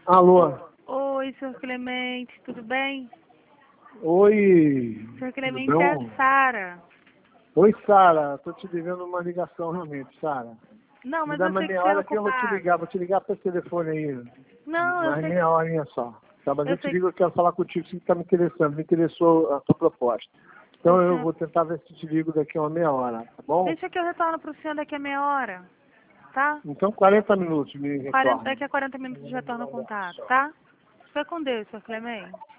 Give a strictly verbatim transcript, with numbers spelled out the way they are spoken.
Alô? Oi, senhor Clemente, tudo bem? Oi. Senhor Clemente, Tudo é a bom? Sara. Oi, Sara. Tô te devendo uma ligação realmente, Sara. Não, Me mas dá eu uma sei que meia você é hora que eu vou te ocupado. ligar. Vou te ligar para esse telefone aí. Não, eu Mais sei meia que... horinha só. Tá, mas eu Eu te sei ligo, eu quero falar contigo, se está me interessando. Me interessou a tua proposta. que Então o eu senhor... vou tentar ver se te ligo daqui a uma meia hora, tá bom? Deixa que eu retorno pro senhor daqui a meia hora, tá? Então quarenta minutos me quarenta retorna. Daqui a quarenta minutos eu retorno o contato, tá? Fica com Deus, senhor Clemente.